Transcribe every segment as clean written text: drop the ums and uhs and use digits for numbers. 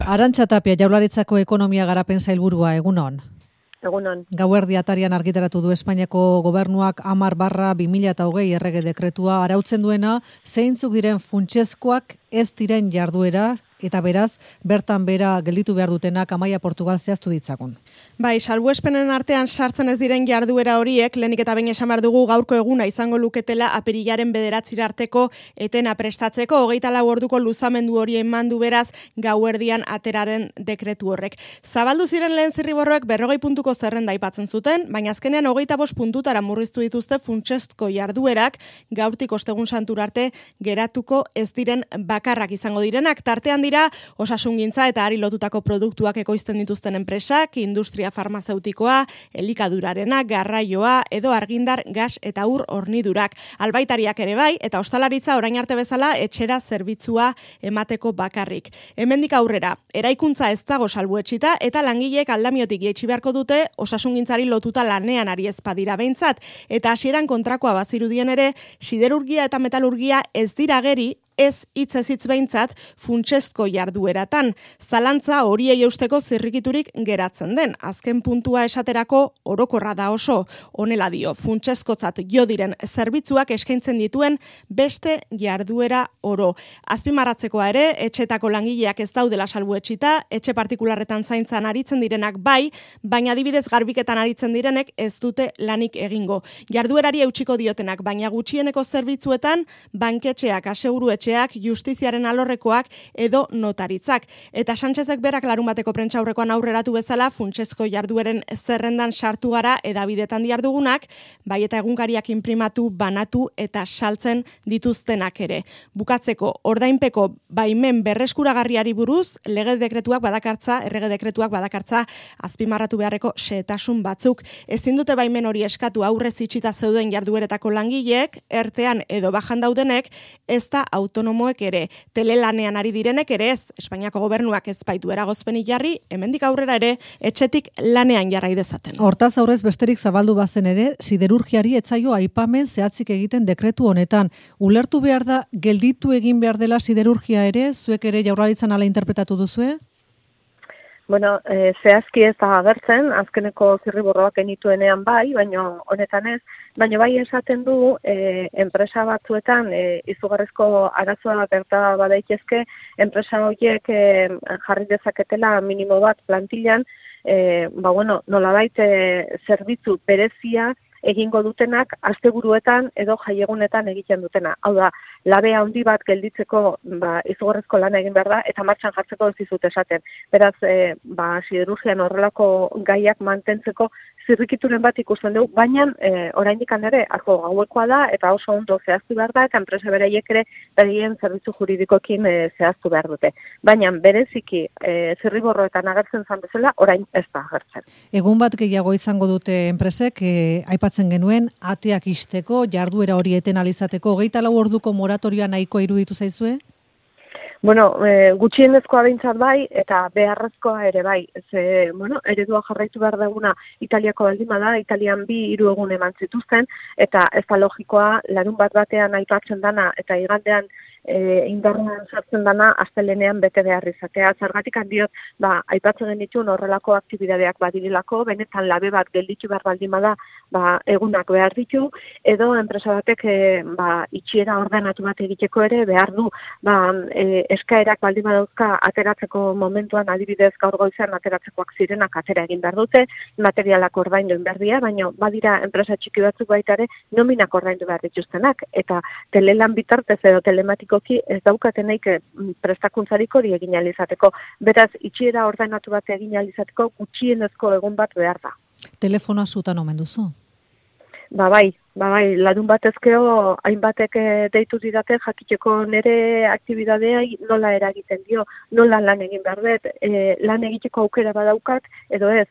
Arantxa Tapia, Jaurlaritzako Ekonomia Garapen Sailburua, egunon. Egunon. Gauerdi atarian argitaratu du Espainiako gobernuak 10/2020 errege dekretua arautzen duena, zeintzuk diren funtsezkoak ez diren jarduera eta beraz, bertan bera gelditu behar dutenak Amaia Portugal zehaztu ditzagun. Bai, salbuespenen artean sartzen ez diren jarduera horiek, lehenik eta behin esan behar dugu gaurko eguna izango luketela apirilaren 9 arteko etena prestatzeko, 24 orduko luzamendu hori eman du beraz gauerdian ateraren dekretu horrek. Zabaldu ziren lehen zirriborroek 40 puntuko zerrenda aipatzen zuten, baina azkenean 25 puntutara murriztu dituzte funtsezko jarduerak, gaurtik ostegun santura arte geratuko ez diren bakarrak izango direnak, tartean dira osasungintza eta ari lotutako produktuak ekoizten dituzten enpresak, industria farmazeutikoa, elikadurarena, garraioa edo argindar, gas eta ur hornidurak. Albaitariak ere bai, eta ostalaritza orain arte bezala etxera zerbitzua emateko bakarrik. Hemendik aurrera, eraikuntza ez dago salbuetsita eta langileek aldamiotik jaitsi beharko dute osasungintzari lotuta lanean ari ez badira behintzat, eta hasieran kontrakoa bazirudien ere, siderurgia eta metalurgia ez dira geri, ez hitz behintzat funtsezko jardueratan. Zalantza horiei eusteko zirrikiturik geratzen den. Azken puntua esaterako orokorra da oso. Honela dio, funtsezkotzat jo diren zerbitzuak eskaintzen dituen beste jarduera oro. Azpimarratzekoa ere, etxetako langileak ez daudela salbuetsita, etxe partikularretan zaintzan aritzen direnak bai, baina adibidez garbiketan aritzen direnek ez dute lanik egingo. Jarduerari eutsiko diotenak, baina gutxieneko zerbitzuetan banketxeak, aseguruetxeak, justiziaren alorrekoak edo notaritzak. Eta Sánchezek berak larunbateko prentsaurrekoan aurreratu bezala funtsezko jardueren zerrendan sartu gara edabidetan diardugunak, bai eta egunkariak inprimatu, banatu eta saltzen dituztenak ere. Bukatzeko, ordainpeko baimen berreskuragarriari buruz, errege dekretuak badakartza azpimarratu beharreko xehetasun batzuk. Ezin dute baimen hori eskatu aurrez itxita zeuden jardueretako langileek, ertean edo bajan daudenek, ez da autonomoek ere, telelanean ari direnek ere ez, Espainiako gobernuak ez baitu eragozpenik jarri, hemendik aurrera ere, etxetik lanean jarrai dezaten. Hortaz aurrez besterik zabaldu bazen ere, siderurgiari etzaio aipamen zehatzik egiten dekretu honetan. Ulertu behar da, gelditu egin behar dela siderurgia ere, zuek ere Jaurlaritzan ala interpretatu duzue? Bueno, zehazki ez da agertzen, azkeneko zirriborroak genituenean bai, baina honetan ez, baina bai esaten du enpresa batzuetan izugarrizko arazoa gerta badaitezke, enpresa horiek jarri dezaketela minimo bat plantillan, nolabait zerbitzu berezia egingo dutenak asteburuetan edo jaiegunetan egiten dutena. Hau da, labe handi bat gelditzeko izugarrizko lana egin behar da eta martxan jartzeko ez dizut esaten. Beraz, siderurgian horrelako gaiak mantentzeko zirrikituren bat ikusten dugu, baina oraindik ere arko gauekoa da eta oso ondo zehaztu behar da eta enpresa beraiek ere berien zerbitzu juridikoekin zehaztu behar dute. Baina bereziki zirriborroetan agertzen zan bezala, orain ez da agertzen. Egun bat gehiago izango dute enpresek, aipatzen genuen, ateak ixteko, jarduera hori etenalizateko, 24 orduko moratorioa nahiko iruditu zaizue? Bueno, gutxienezkoa behintzat bai, eta beharrezkoa ere bai. Eredua jarraitu behar duguna Italiako baldima da, Italian 2-3 egun eman zituzten, eta ez da logikoa, larun batean aipatzen dana, eta igandean indarrean sartzen dana astelenean bete behar izatea. Zergatik handiot, aipatzen genituen horrelako aktibidadeak badirilako, benetan labe bat gelditu behar baldima da, egunak behar ditu, edo enpresa batek itxiera ordenatu bat egiteko ere behar du, eskaerak baldima dauzka ateratzeko momentuan, adibidez gaur goizean ateratzekoak zirenak atera egin behar dute, materialak ordaindu behar dira, baina badira enpresa txiki batzuk baita ere nominak ordaindu behar dituztenak, eta telelan bitartez edo telematikoki ez daukateneik prestakuntzarik hori egin ahal izateko. Beraz, itxiera ordainatu bat egin ahal izateko gutxienezko egun bat behar da. Telefonoa zutan omen duzu? Bai, larun batezkeo hainbatek deitu didate jakiteko nire aktibidadea nola eragiten dio, nola lan egin behar dut, lan egiteko aukera badaukat, edo ez,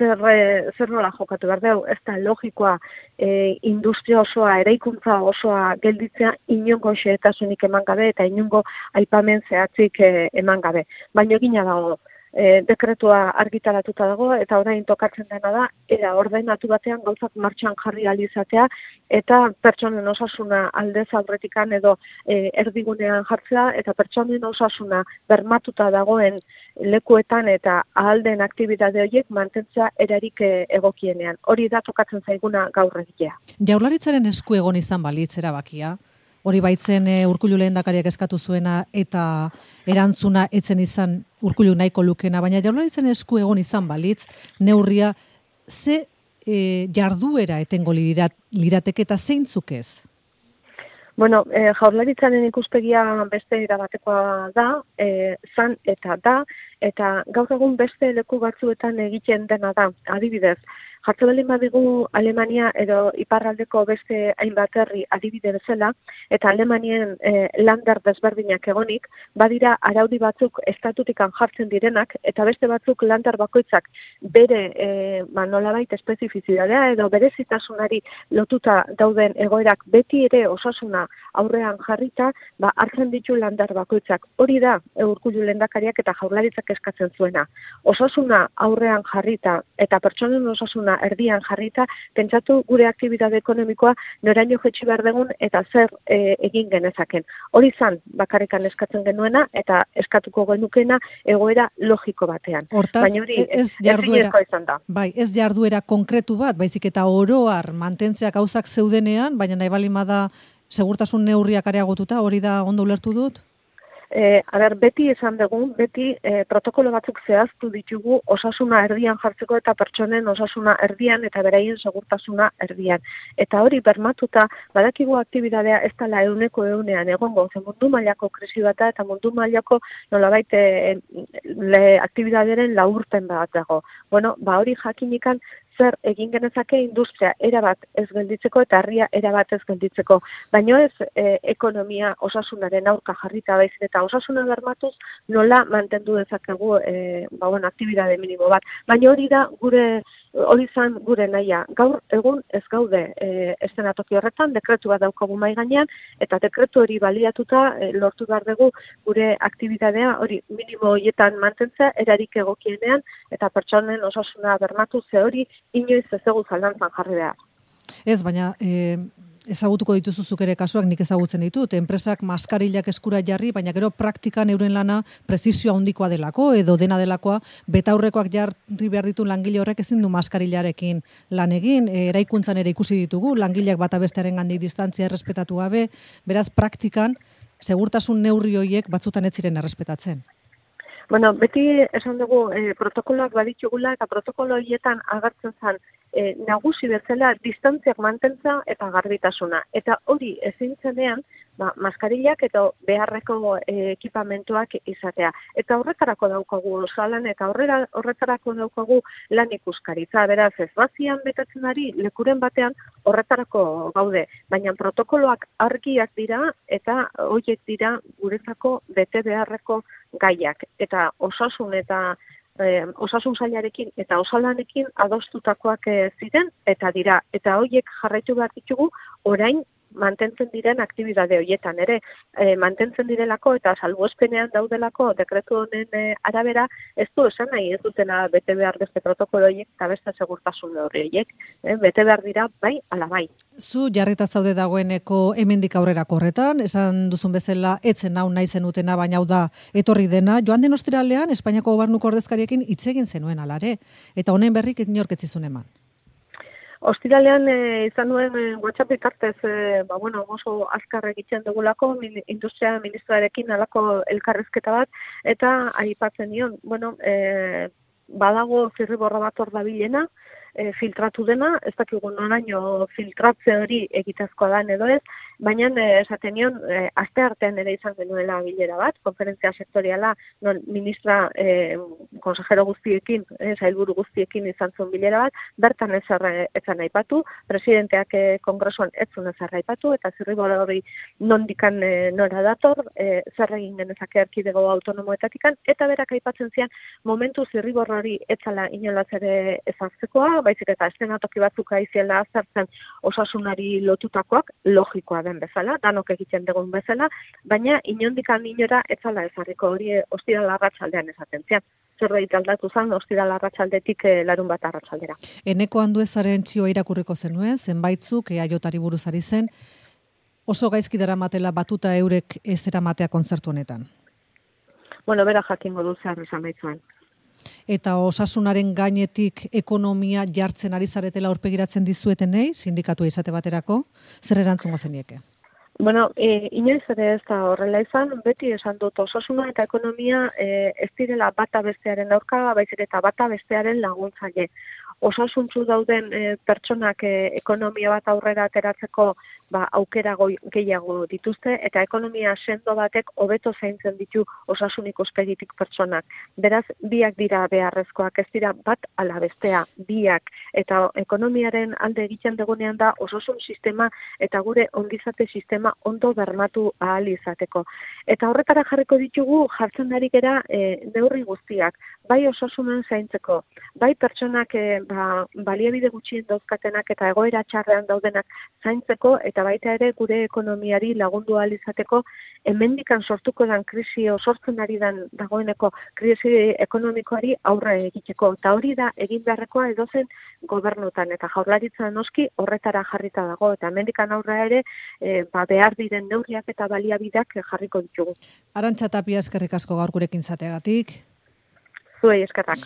zer nola jokatu behar dugu, ez da logikoa industria osoa, eraikuntza osoa gelditzea inongo xehetasunik eman gabe eta inongo aipamen zehatzik eman gabe. Baina egina dago, dekretua argitaratuta dago, eta orain tokatzen dena da, era ordenatu batean gauzak martxan jarri ahal izatea, eta pertsonen osasuna aldez aurretikan edo erdigunean jartzea, eta pertsonen osasuna bermatuta dagoen lekuetan eta ahal den aktibitate horiek mantentzea erarik egokienean. Hori da tokatzen zaiguna gaur egitea. Jaurlaritzaren esku egon izan balitz erabakia, hori baitzen Urkullu lehendakariak eskatu zuena eta erantzuna etzen izan Urkullu nahiko lukena, baina Jaurlaritzaren esku egon izan balitz neurria ze jarduera etengo lirateke eta zeintzuk ez? Bueno, Jaurlaritzaren ikuspegia beste erabatekoa da, zan eta da, eta gaur egun beste leku batzuetan egiten dena da, adibidez. Jartzen baldin badigu Alemania edo iparraldeko beste hainbat herri adibide bezala, eta Alemanien lander desberdinak egonik, badira araudi batzuk estatutikan jartzen direnak, eta beste batzuk lander bakoitzak bere nolabait espezifizitatea edo berezitasunari lotuta dauden egoerak beti ere osasuna aurrean jarrita, hartzen ditu lander bakoitzak. Hori da Urkullu lehendakariak eta Jaurlaritzak eskatzen zuena. Osasuna aurrean jarrita eta pertsonen osasuna erdian jarrita, pentsatu gure aktibitate ekonomikoa noraino jetxi behar dugun eta zer egin genezaken. Hori zan bakarrikan eskatzen genuena eta eskatuko genukena egoera logiko batean. Hortaz, baina hori ez jarduera konkretu bat, baizik eta oroar mantentzea gauzak zeudenean, baina nahi baldin bada segurtasun neurriak areagotuta, hori da ondo ulertu dut? Beti esan dugu, beti protokolo batzuk zehaztu ditugu osasuna erdian jartzeko eta pertsonen osasuna erdian eta beraien segurtasuna erdian. Eta hori bermatuta, badakigu aktibitatea ez dela 100% egongo, ze mundu mailako krisi bata eta mundu mailako nolabait aktibitatearen laurpen bat dago. Bueno, hori jakinikan zer egin genezake industria erabat ez gelditzeko eta herria erabat ez gelditzeko. Baina ez ekonomia osasunaren aurka jarrita baizik eta osasuna bermatuz nola mantendu dezakegu aktibitate minimo bat. Baina hori zan gure nahia. Gaur egun ez gaude eszenatoki horretan, dekretu bat daukagu mahai gainean, eta dekretu hori baliatuta lortu behar dugu gure aktibitatea hori minimo horietan mantentzea erarik egokienean eta pertsonen osasuna bermatu ze hori inoiz ez dugu zalantzan jarri behar. Ez, baina ezagutuko dituzuzuk ere kasuak nik ezagutzen ditut. Enpresak maskarillak eskura jarri, baina gero praktikan euren lana prezisio handikoa delako edo dena delakoa, betaurrekoak jarri behar ditu langile horrek ezin du maskarillarekin lan egin, eraikuntzan ere ikusi ditugu, langileak bata bestearen gandik distantzia errespetatu gabe, beraz praktikan segurtasun neurri horiek batzutan ez ziren errespetatzen. Bueno, beti esan dugu protokoloak baditugula eta protokolo horietan agertzen zen nagusi bezala distantziak mantentza eta garbitasuna. Eta hori ezin zenean, maskarillak eta beharreko ekipamentuak izatea. Eta horretarako daukagu osalan eta horretarako daukagu lan ikuskaritza. Beraz, ez bazian betatzen ari lekuren batean horretarako gaude. Baina protokoloak argiak dira eta horiek dira guretzako bete beharreko gaiak. Eta osasun eta osasun sailarekin eta osalanekin adostutakoak ziren eta dira. Eta horiek jarraitu behar ditugu orain mantentzen diren aktibitate horietan ere mantentzen direlako eta salbuespenean daudelako dekretu honen arabera ez du esan nahi ez dutena bete behar beste protokolo horiek eta beste segurtasun neurri horiek bete behar dira bai ala bai. Zu jarrita zaude dagoeneko hemendik aurrerako horretan, esan duzun bezala etzen hau nahi zenutena baina hau da etorri dena. Joan den ostiralean Espainiako gobernuko ordezkariekin hitz egin zenuen alare eta honen berrik inork ez zizun eman. Ostiralean izan nuen WhatsApp bitartez, oso azkar egiten dugulako industria ministroarekin alako elkarrezketa bat, eta aipatzen nion, badago zirriborra bat hor dabilena, filtratu dena, ez dakigu noraino filtratze hori egitazkoa da edo ez, baina esaten nion, aste artean ere izan genuela bilera bat, konferentzia sektoriala, non ministra konsejero guztiekin, sailburu guztiekin izan zuen bilera bat, bertan ezan aipatu, presidenteak kongresuan etzun ezan aipatu, eta zirriborra hori nondikan nora dator, zer egin genezake erkidego autonomoetatikan, eta berak aipatzen zian, momentu zirriborra hori etzala inolaz ere ezaztekoa, baizik eta eszenatoki batzuk aiziela azertzen osasunari lotutakoak, logikoa den bezala, danok egiten dugun bezala, baina inondikan inora etzala ezarriko hori ostiral arratsaldean esaten zian. zerbait aldatu zen, ostiral arratsaldetik larunbat arratsaldera. Eneko Anduezaren txioa irakurriko zenuen, zenbaitzuk eajari buruz ari zen, oso gaizki daramatela batuta eurek ez eramatea kontzertu honetan. Bueno, bera jakingo du zer esan baitzuen. Eta osasunaren gainetik ekonomia jartzen ari zaretela aurpegiratzen dizuetenei, sindikatua izate baterako, zer erantzungo zenieke? Bueno, inoiz ere ez da horrela izan, beti esan dut osasuna eta ekonomia ez direla bata bestearen aurka, baizik eta bata bestearen laguntzaile. Osasuntsu dauden pertsonak ekonomia bat aurrera ateratzeko aukera gehiago dituzte, eta ekonomia sendo batek hobeto zaintzen ditu osasun ikuspegitik pertsonak. Beraz, biak dira beharrezkoak, ez dira bat ala bestea, biak. Eta ekonomiaren alde egiten dugunean da osasun sistema eta gure ongizate sistema ondo bermatu ahal izateko. Eta horretara jarriko ditugu jartzen ari gera neurri guztiak, bai osasunen zaintzeko, bai pertsonak baliabide gutxien dauzkatenak eta egoera txarrean daudenak zaintzeko, eta baita ere gure ekonomiari lagundu ahal izateko, hemendikan sortuko den krisi, sortzen ari den dagoeneko krisi ekonomikoari aurre egiteko. Eta hori da egin beharrekoa edozen gobernutan, eta Jaurlaritza noski horretara jarrita dago, eta hemendikan aurre ere behar diren neurriak eta baliabideak jarriko ditugu. Arantxa Tapia, eskerrik asko gaur gurekin zateagatik. Zuei eskerrak.